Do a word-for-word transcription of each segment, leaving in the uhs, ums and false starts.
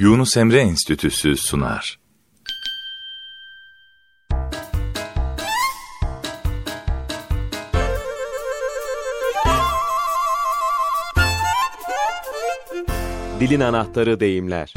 Yunus Emre Enstitüsü sunar. Dilin anahtarı deyimler.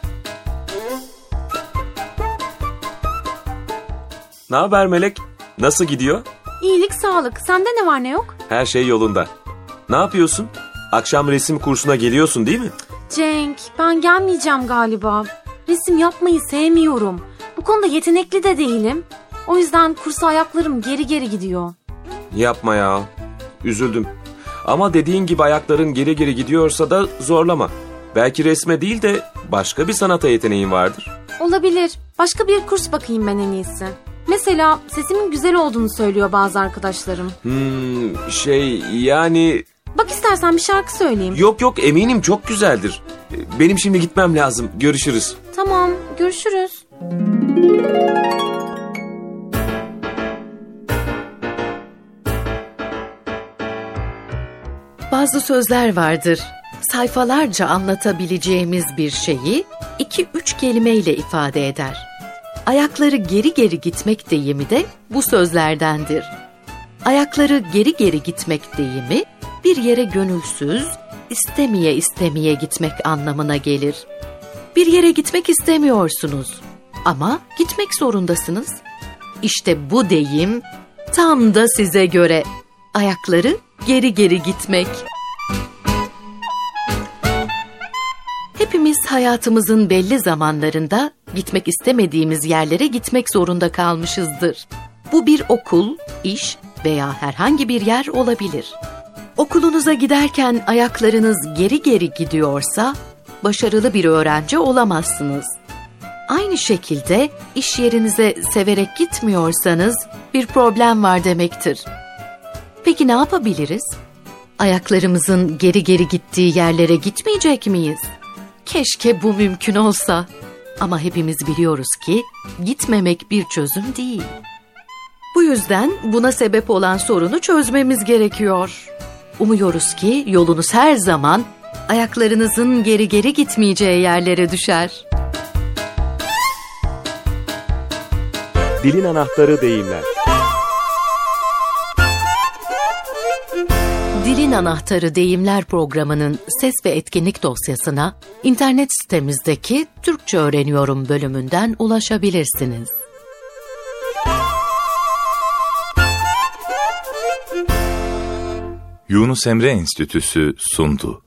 Ne haber Melek? Nasıl gidiyor? İyilik, sağlık. Sende ne var ne yok? Her şey yolunda. Ne yapıyorsun? Akşam resim kursuna geliyorsun değil mi? Cenk, ben gelmeyeceğim galiba. Resim yapmayı sevmiyorum. Bu konuda yetenekli de değilim. O yüzden kursa ayaklarım geri geri gidiyor. Yapma ya. Üzüldüm. Ama dediğin gibi ayakların geri geri gidiyorsa da zorlama. Belki resme değil de başka bir sanata yeteneğin vardır. Olabilir. Başka bir kurs bakayım ben en iyisi. Mesela sesimin güzel olduğunu söylüyor bazı arkadaşlarım. Hmm, şey yani... Bak istersen bir şarkı söyleyeyim. Yok yok, eminim çok güzeldir. Benim şimdi gitmem lazım. Görüşürüz. Tamam, görüşürüz. Bazı sözler vardır. Sayfalarca anlatabileceğimiz bir şeyi iki üç kelimeyle ifade eder. Ayakları geri geri gitmek deyimi de bu sözlerdendir. Ayakları geri geri gitmek deyimi bir yere gönülsüz, istemeye istemeye gitmek anlamına gelir. Bir yere gitmek istemiyorsunuz ama gitmek zorundasınız. İşte bu deyim tam da size göre. Ayakları geri geri gitmek. Hepimiz hayatımızın belli zamanlarında gitmek istemediğimiz yerlere gitmek zorunda kalmışızdır. Bu bir okul, iş veya herhangi bir yer olabilir. Okulunuza giderken ayaklarınız geri geri gidiyorsa başarılı bir öğrenci olamazsınız. Aynı şekilde iş yerinize severek gitmiyorsanız bir problem var demektir. Peki ne yapabiliriz? Ayaklarımızın geri geri gittiği yerlere gitmeyecek miyiz? Keşke bu mümkün olsa. Ama hepimiz biliyoruz ki gitmemek bir çözüm değil. Bu yüzden buna sebep olan sorunu çözmemiz gerekiyor. Umuyoruz ki yolunuz her zaman ayaklarınızın geri geri gitmeyeceği yerlere düşer. Dilin anahtarı deyimler. Dilin Anahtarı Deyimler programının ses ve etkinlik dosyasına internet sitemizdeki Türkçe Öğreniyorum bölümünden ulaşabilirsiniz. Yunus Emre Enstitüsü sundu.